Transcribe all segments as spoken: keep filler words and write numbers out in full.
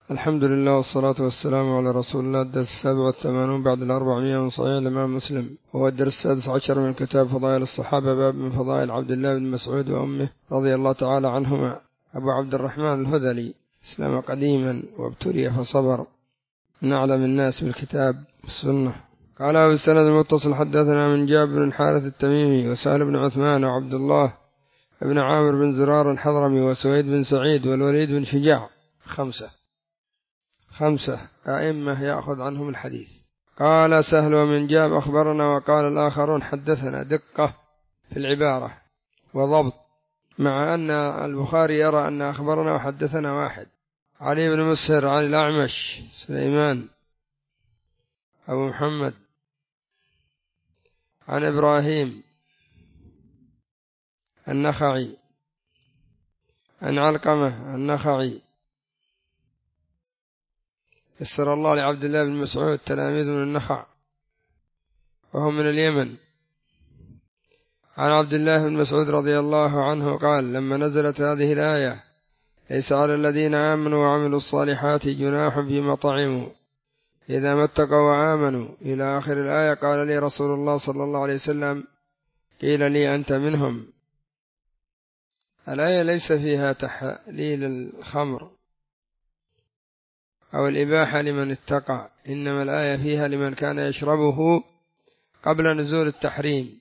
الحمد لله والصلاة والسلام على رسول الله. الدرس السابع والثمانون بعد الأربعمائة من صحيح الإمام مسلم، وهو الدرس السادس عشر من كتاب فضائل الصحابة، باب من فضائل عبد الله بن مسعود وأمه رضي الله تعالى عنهما. أبو عبد الرحمن الهذلي أسلم قديما وابتلي فصبر، نعلم الناس بالكتاب والسنة. قال أبو السند المتصل حدثنا من جابر بن الحارث التميمي وسهل بن عثمان وعبد الله بن عامر بن زرار الحضرمي وسويد بن سعيد والوليد بن شجاع، خمسة خمسة أئمة يأخذ عنهم الحديث. قال سهل ومن جاب أخبرنا، وقال الآخرون حدثنا، دقة في العبارة وضبط، مع أن البخاري يرى أن أخبرنا وحدثنا واحد. علي بن مسهر عن الأعمش سليمان أبو محمد عن إبراهيم النخعي عن علقمة النخعي يسر الله لعبد الله بن مسعود تلاميذ من النخع وهم من اليمن. عن عبد الله بن مسعود رضي الله عنه قال لما نزلت هذه الآية ليس على الذين آمنوا وعملوا الصالحات جناح فيما طعموا إذا ما اتقوا وآمنوا إلى آخر الآية، قال لي رسول الله صلى الله عليه وسلم قيل لي أنت منهم. الآية ليس فيها تحليل الخمر أو الإباحة لمن اتقى، إنما الآية فيها لمن كان يشربه قبل نزول التحريم.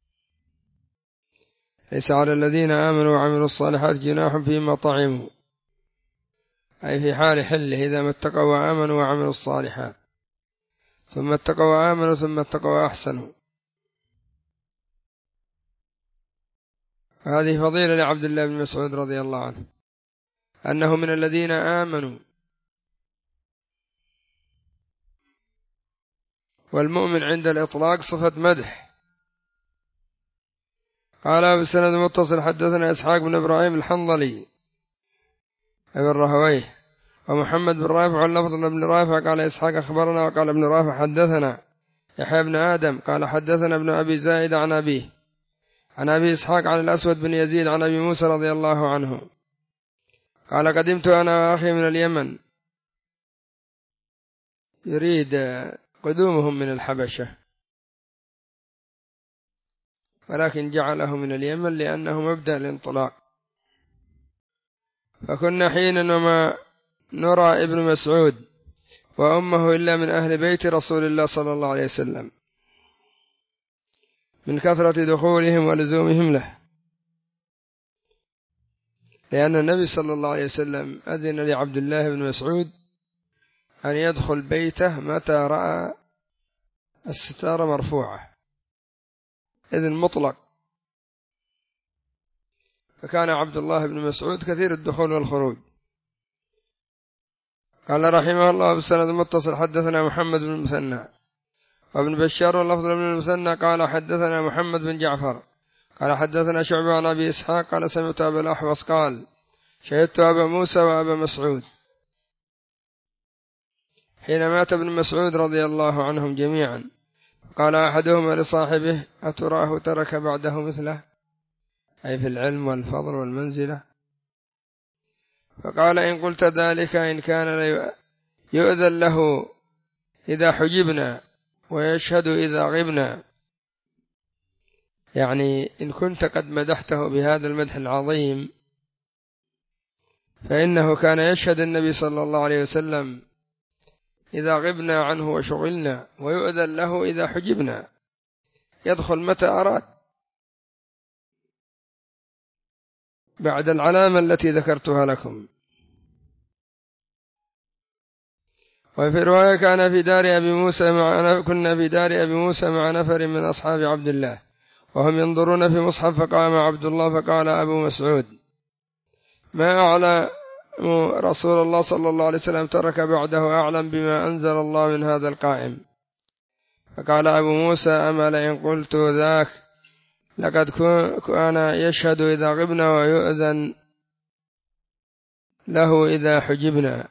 ليس على الذين آمنوا وعملوا الصالحات جناح فيما طعموا، أي في حال حله إذا ما اتقوا وآمنوا وعملوا الصالحات، ثم اتقوا وآمنوا ثم اتقوا وأحسنوا. هذه فضيلة لعبد الله بن مسعود رضي الله عنه أنه من الذين آمنوا، والمؤمن عند الإطلاق صفة مدح. قال أبو السند المتصل حدثنا إسحاق بن إبراهيم الحنظلي ابن رهويه ومحمد بن رافع واللفظ بن رافع قال إسحاق أخبرنا، وقال ابن رافع حدثنا يحيى بن آدم قال حدثنا ابن أبي زائد عن أبيه عن أبي إسحاق عن الأسود بن يزيد عن أبي موسى رضي الله عنه قال قدمت أنا وأخي من اليمن، يريد قدومهم من الحبشة ولكن جعله من اليمن لأنه مبدأ الانطلاق. فكنا حينا وما نرى ابن مسعود وأمه إلا من أهل بيت رسول الله صلى الله عليه وسلم من كثرة دخولهم ولزومهم له، لأن النبي صلى الله عليه وسلم أذن لعبد الله بن مسعود أن يدخل بيته متى رأى الستارة مرفوعة، إذن مطلق. فكان عبد الله بن مسعود كثير الدخول والخروج. قال رحمه الله بالسند المتصل حدثنا محمد بن المثنى وابن بشار واللفظ بن المثنى قال حدثنا محمد بن جعفر قال حدثنا شعبة عن أبي إسحاق قال سمعت أبا الأحوص قال شهدت أبا موسى وأبا مسعود حين مات ابن مسعود رضي الله عنهم جميعا، قال أحدهما لصاحبه أتراه ترك بعده مثله، أي في العلم والفضل والمنزلة؟ فقال إن قلت ذلك إن كان يؤذن له إذا حجبنا ويشهد إذا غبنا، يعني إن كنت قد مدحته بهذا المدح العظيم فإنه كان يشهد النبي صلى الله عليه وسلم إذا غبنا عنه وشغلنا، ويؤذن له إذا حجبنا، يدخل متى أراد بعد العلامة التي ذكرتها لكم. وفي رواية كان في دار أبي موسى مع كنا في دار أبي موسى مع نفر من أصحاب عبد الله وهم ينظرون في مصحف، فقام عبد الله فقال أبو مسعود ما أعلم رسول الله صلى الله عليه وسلم ترك بعده أعلم بما أنزل الله من هذا القائم. فقال أبو موسى أما لئن قلت ذاك لقد كان يشهد إذا غبنا ويؤذن له إذا حجبنا.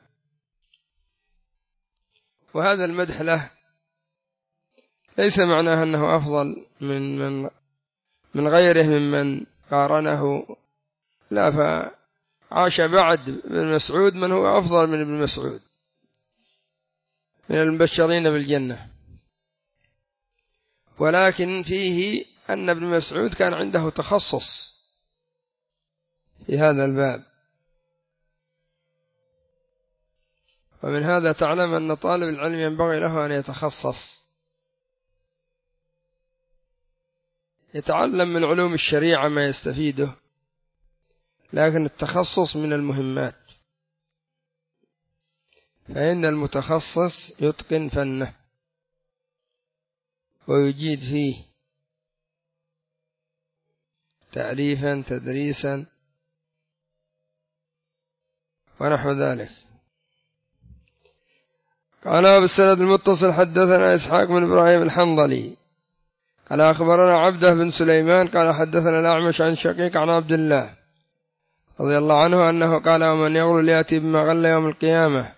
وهذا المدح له ليس معناه أنه أفضل من من من غيره ممن قارنه، لا، عاش بعد ابن مسعود من هو أفضل من ابن مسعود من المبشرين بالجنة، ولكن فيه أن ابن مسعود كان عنده تخصص في هذا الباب، ومن هذا تعلم أن طالب العلم ينبغي له أن يتخصص، يتعلم من علوم الشريعة ما يستفيده، لكن التخصص من المهمات، فإن المتخصص يتقن فنه ويجيد فيه تأليفا تدريسا ونحو ذلك. قال بالسند المتصل حدثنا إسحاق بن إبراهيم الحنظلي قال أخبرنا عبده بن سليمان قال حدثنا الأعمش عن شقيق عن عبد الله رضي الله عنه أنه قال ومن يغل يأتي بما غل يوم القيامة.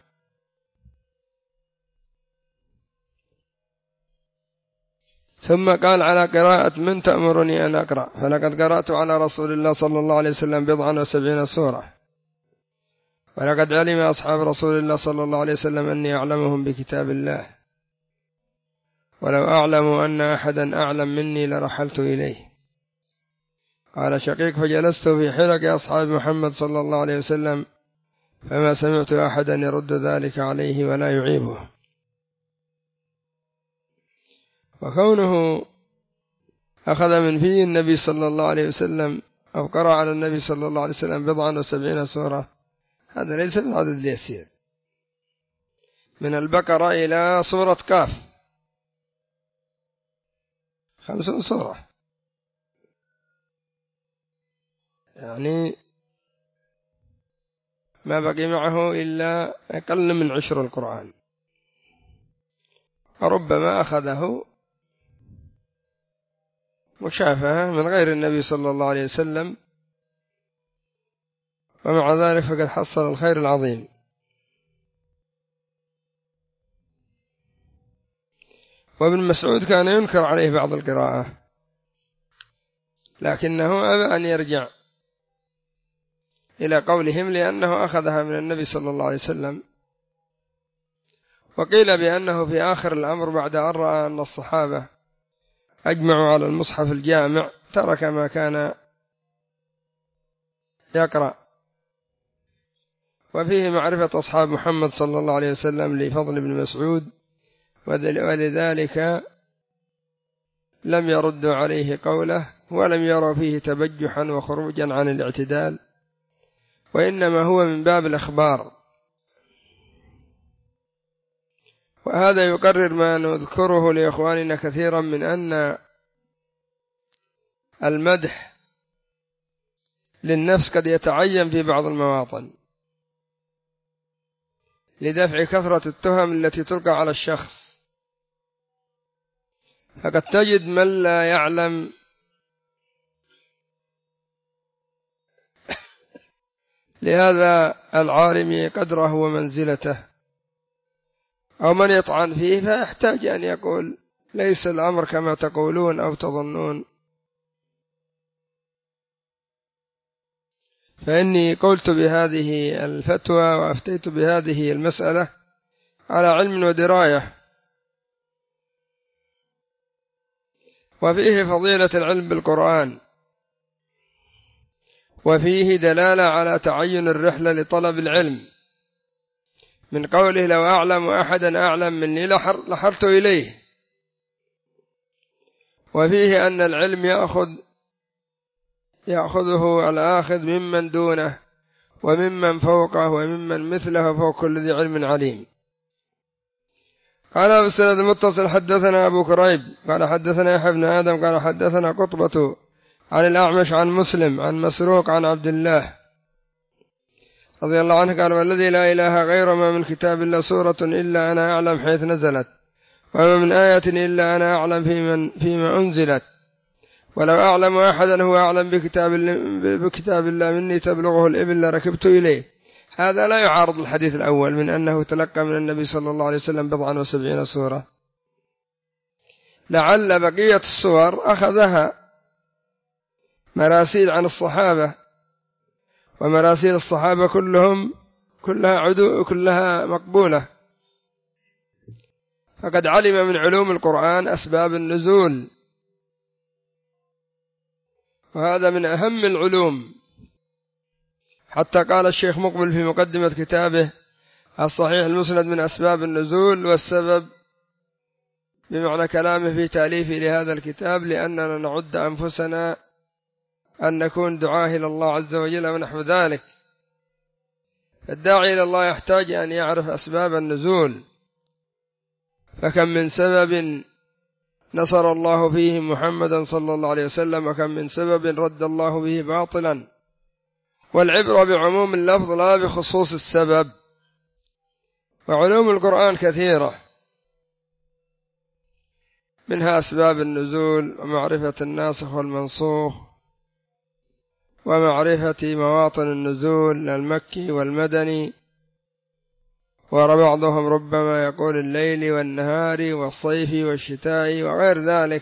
ثم قال على قراءة من تأمرني أن أقرأ، فلقد قرأت على رسول الله صلى الله عليه وسلم بضعا وسبعين سورة، ولقد علم أصحاب رسول الله صلى الله عليه وسلم أني أعلمهم بكتاب الله، ولو أعلم أن أحدا أعلم مني لرحلت إليه. قال شقيق فجلست في حلق أصحاب محمد صلى الله عليه وسلم فما سمعت أحدا يرد ذلك عليه ولا يعيبه. وكونه أخذ من في النبي صلى الله عليه وسلم أو قرأ على النبي صلى الله عليه وسلم بضعا وسبعين سورة، هذا ليس بالعدد اليسير، من البقرة إلى سورة كاف خمسون سورة، يعني ما بقي معه إلا أقل من عشر القرآن، وربما أخذه مشافهة من غير النبي صلى الله عليه وسلم، ومع ذلك فقد حصل الخير العظيم. وابن مسعود كان ينكر عليه بعض القراءة، لكنه أبى أن يرجع إلى قولهم لأنه أخذها من النبي صلى الله عليه وسلم. وقيل بأنه في آخر الأمر بعد أن رأى أن الصحابة أجمعوا على المصحف الجامع ترك ما كان يقرأ. وفيه معرفة أصحاب محمد صلى الله عليه وسلم لفضل ابن مسعود، ولذلك لم يردوا عليه قوله ولم يروا فيه تبجحا وخروجا عن الاعتدال، وإنما هو من باب الأخبار. وهذا يقرر ما نذكره لإخواننا كثيرا من أن المدح للنفس قد يتعين في بعض المواطن لدفع كثرة التهم التي تلقى على الشخص، فقد تجد من لا يعلم لهذا العالم قدره ومنزلته، أو من يطعن فيه فيحتاج أن يقول ليس الأمر كما تقولون أو تظنون. فإني قلت بهذه الفتوى وأفتيت بهذه المسألة على علم ودراية، وفيه فضيلة العلم بالقرآن، وفيه دلالة على تعين الرحلة لطلب العلم، من قوله لو أعلم أحدا أعلم مني لحرت إليه. وفيه أن العلم يأخذ يأخذه الآخذ ممن دونه وممن فوقه وممن مثله فوق كل ذي علم عليم. قال بالسند المتصل حدثنا أبو كريب قال حدثنا يحيى بن آدم قال حدثنا قطبة عن الأعمش عن مسلم عن مسروق عن عبد الله رضي الله عنه قال والذي لا إله غير ما من كتاب إلا سورة إلا أنا أعلم حيث نزلت، وما من آية إلا أنا أعلم فيما, فيما أنزلت، ولو أعلم أحدا هو أعلم بكتاب, بكتاب الله مني تبلغه الإبل لركبت إليه. هذا لا يعارض الحديث الأول من أنه تلقى من النبي صلى الله عليه وسلم بضعا وسبعين سورة، لعل بقية السور أخذها مراسيل عن الصحابة، ومراسيل الصحابة كلهم كلها عدو كلها مقبولة. فقد علم من علوم القرآن أسباب النزول، وهذا من أهم العلوم. حتى قال الشيخ مقبل في مقدمة كتابه الصحيح المسند من أسباب النزول والسبب، بمعنى كلامه في تأليفه لهذا الكتاب، لأننا نعد أنفسنا أن نكون دعاة إلى الله عز وجل ونحو ذلك. الداعي إلى الله يحتاج أن يعرف أسباب النزول، فكم من سبب نصر الله فيه محمدا صلى الله عليه وسلم، وكم من سبب رد الله به باطلا. والعبرة بعموم اللفظ لا بخصوص السبب. وعلوم القرآن كثيرة، منها أسباب النزول ومعرفة الناسخ والمنسوخ ومعرفة مواطن النزول المكي والمدني، وبعضهم ربما يقول الليل والنهار والصيف والشتاء وغير ذلك.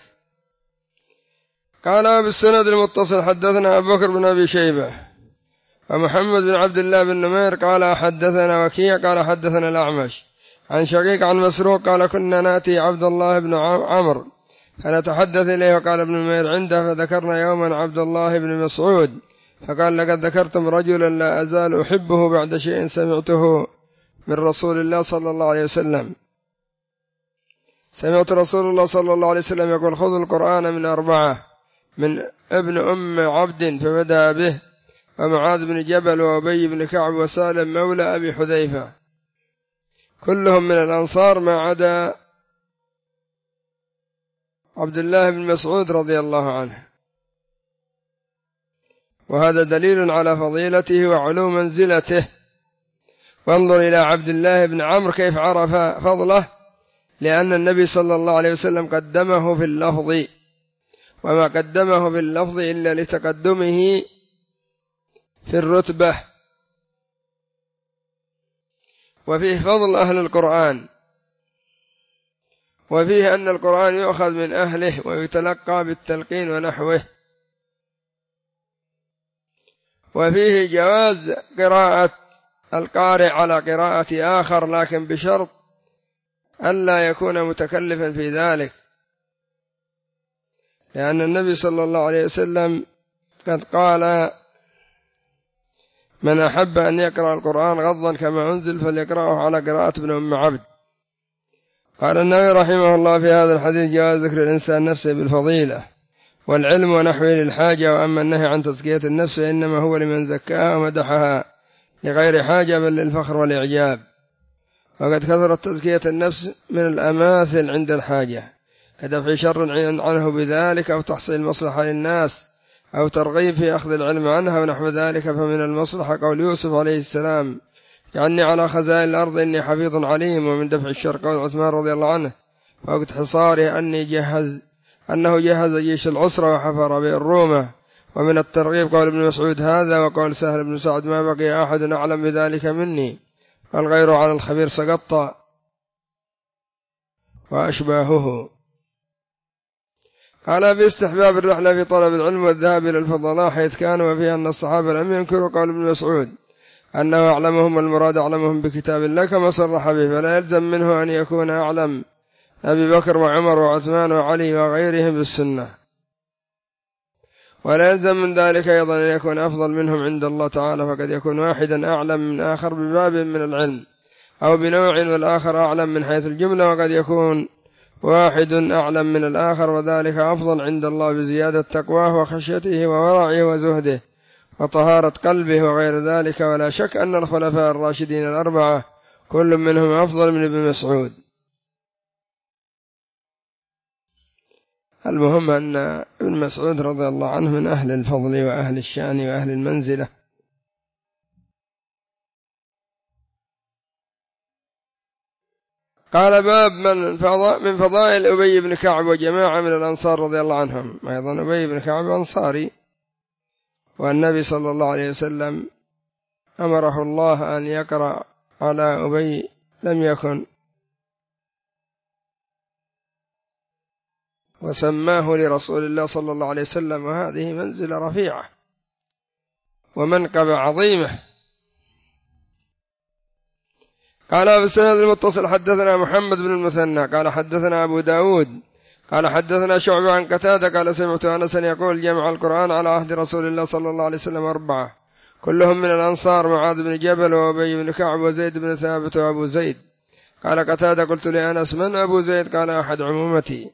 قال بالسند المتصل حدثنا أبو بكر بن أبي شيبة ومحمد بن عبد الله بن نمير قال حدثنا وكيع قال حدثنا الأعمش عن شقيق عن مسروق قال كنا نأتي عبد الله بن عمرو فنتحدث إليه، وقال ابن نمير عنده، فذكرنا يوما عبد الله بن مسعود فقال لقد ذكرتم رجلا لا أزال أحبه بعد شيء سمعته من رسول الله صلى الله عليه وسلم. سمعت رسول الله صلى الله عليه وسلم يقول خذوا القرآن من أربعة، من ابن أم عبد فبدأ به، ومعاذ بن جبل وأبي بن كعب وسالم مولى أبي حذيفة، كلهم من الأنصار ما عدا عبد الله بن مسعود رضي الله عنه. وهذا دليل على فضيلته وعلو منزلته. وانظر إلى عبد الله بن عمرو كيف عرف فضله، لأن النبي صلى الله عليه وسلم قدمه في اللفظ، وما قدمه في اللفظ إلا لتقدمه في الرتبة. وفيه فضل أهل القرآن، وفيه أن القرآن يؤخذ من أهله ويتلقى بالتلقين ونحوه، وفيه جواز قراءة القارئ على قراءة آخر، لكن بشرط ألا يكون متكلفا في ذلك، لأن النبي صلى الله عليه وسلم قد قال من أحب أن يقرأ القرآن غضا كما أنزل فليقرأه على قراءة ابن أم عبد. قال النووي رحمه الله في هذا الحديث جواز ذكر الإنسان نفسه بالفضيلة والعلم ونحوه للحاجة، وأما النهي عن تزكية النفس فإنما هو لمن زكاها ومدحها لغير حاجة بل للفخر والإعجاب. وقد كثرت تزكية النفس من الأماثل عند الحاجة، كدفع شر عنه بذلك، أو تحصيل مصلحة للناس، أو ترغيب في أخذ العلم عنها ونحو ذلك. فمن المصلحة قول يوسف عليه السلام يعني على خزائن الأرض إني حفيظ عليم. ومن دفع الشر قول عثمان رضي الله عنه وقت حصاره أني جهز أنه جهز جيش العسرة وحفر به الرومة. ومن الترغيب قول ابن مسعود هذا، وقول سهل بن سعد ما بقي أحد أعلم بذلك مني، والغير على الخبير سقط وأشباهه. قال في استحباب الرحلة في طلب العلم والذهاب إلى الفضلاء حيث كانوا، وفيها أن الصحابة لم ينكروا قول ابن مسعود أنه أعلمهم، المراد أعلمهم بكتاب الله كما صرح به، فلا يلزم منه أن يكون أعلم أبي بكر وعمر وعثمان وعلي وغيرهم بالسنة، ولا يلزم من ذلك أيضا أن يكون أفضل منهم عند الله تعالى، فقد يكون واحدا أعلم من آخر بباب من العلم أو بنوع، والآخر أعلم من حيث الجملة، وقد يكون واحد أعلم من الآخر، وذلك أفضل عند الله بزيادة تقواه وخشيته وورعه وزهده وطهارة قلبه وغير ذلك. ولا شك أن الخلفاء الراشدين الأربعة كل منهم أفضل من ابن مسعود. المهم أن ابن مسعود رضي الله عنه من أهل الفضل وأهل الشأن وأهل المنزلة. قال باب من من فضائل أبي بن كعب وجماعة من الأنصار رضي الله عنهم. أيضا أبي بن كعب أنصاري، والنبي صلى الله عليه وسلم أمره الله أن يقرأ على أبي لم يكن، وسماه لرسول الله صلى الله عليه وسلم، وهذه منزلة رفيعة، ومنقبة عظيمة. قال بالسند المتصل حدثنا محمد بن المثنى قال حدثنا أبو داود قال حدثنا شعبة عن قتادة قال سمعت أنسا يقول جمع القرآن على عهد رسول الله صلى الله عليه وسلم أربعة كلهم من الأنصار معاذ بن جبل وأبي بن كعب وزيد بن ثابت وأبو زيد. قال قتادة قلت لأنس من أبو زيد؟ قال أحد عمومتي.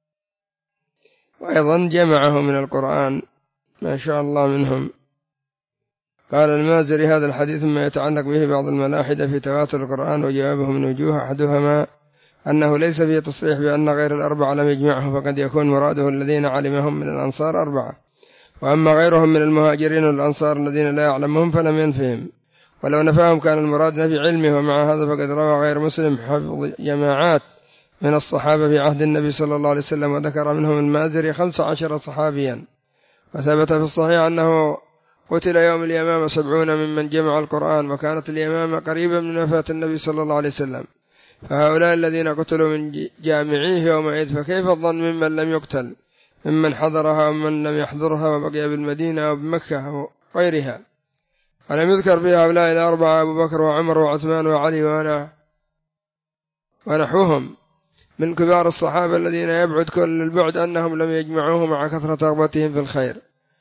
وأيضا جمعه من القرآن ما شاء الله منهم. قال المازري هذا الحديث ما يتعلق به بعض الملاحدة في تواتر القرآن وجوابه من وجوه أحدهما أنه ليس فيه تصريح بأن غير الأربعة لم يجمعه فقد يكون مراده الذين علمهم من الأنصار أربعة وأما غيرهم من المهاجرين والأنصار الذين لا يعلمهم فلم ينفهم ولو نفاهم كان المراد نفي علمه. ومع هذا فقد روى غير مسلم حفظ جماعات من الصحابة في عهد النبي صلى الله عليه وسلم وذكر منهم المازري خمس عشر صحابيا. وثبت في الصحيح أنه قتل يوم اليمامة سبعون ممن جمع القرآن وكانت اليمامة قريبة من وفاة النبي صلى الله عليه وسلم فهؤلاء الذين قتلوا من جامعيه يومئذ فكيف الظن ممن لم يقتل ممن حضرها ومن لم يحضرها وبقي بالمدينة أو بمكة وغيرها. ولم يذكر في هؤلاء الأربعة أبو بكر وعمر وعثمان وعلي وأنا ونحوهم من كبار الصحابة الذين يبعد كل البعد أنهم لم يجمعوه مع كثرة رغبتهم في الخير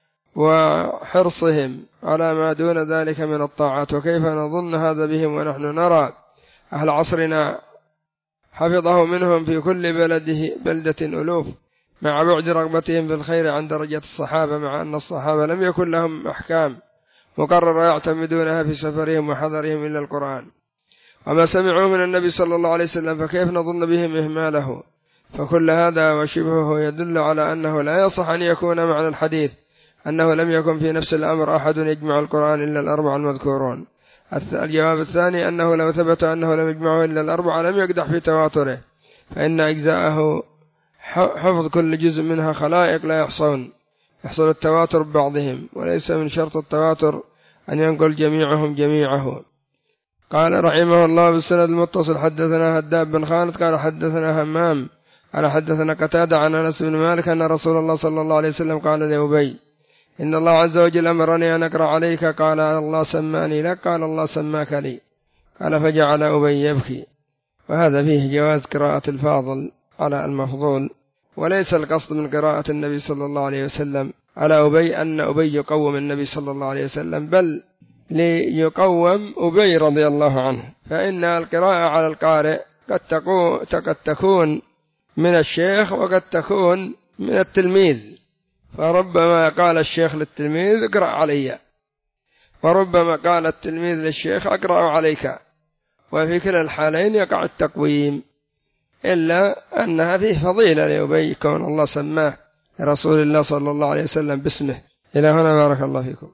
وحرصهم على ما دون ذلك من الطاعات. وكيف نظن هذا بهم ونحن نرى أهل عصرنا حفظه منهم في كل بلده بلدة ألوف مع بعد رغبتهم في الخير عن درجة الصحابة مع أن الصحابة لم يكن لهم أحكام مقررة يعتمدونها في سفرهم وحضرهم إلا القرآن وما سمعوا من النبي صلى الله عليه وسلم فكيف نظن بهم إهماله. فكل هذا وشبهه يدل على أنه لا يصح أن يكون معنى الحديث أنه لم يكن في نفس الأمر أحد يجمع القرآن إلا الأربعة المذكورون. الجواب الثاني أنه لو ثبت أنه لم يجمعه إلا الأربعة لم يقدح في تواتره فإن أجزاءه حفظ كل جزء منها خلائق لا يحصون يحصل التواتر ببعضهم وليس من شرط التواتر أن ينقل جميعهم جميعه. قال رحمه الله بالسند المتصل حدثنا هداب بن خالد قال حدثنا همام قال حدثنا قتادة عن أنس بن مالك أن رسول الله صلى الله عليه وسلم قال لأبي إن الله عز وجل أمرني أن أقرأ عليك قال الله سماني لك قال الله سماك لي قال فجعل أبي يبكي. وهذا فيه جواز قراءة الفاضل على المفضول وليس القصد من قراءة النبي صلى الله عليه وسلم على أبي أن أبي يقوم النبي صلى الله عليه وسلم بل ليقوم أبي رضي الله عنه فإن القراءة على القارئ قد تكون من الشيخ وقد تكون من التلميذ فربما قال الشيخ للتلميذ اقرأ علي وربما قال التلميذ للشيخ اقرأ عليك وفي كلا الحالين يقع التقويم إلا أنها فيه فضيلة لأبي كون الله سماه رسول الله صلى الله عليه وسلم باسمه. إلى هنا بارك الله فيكم.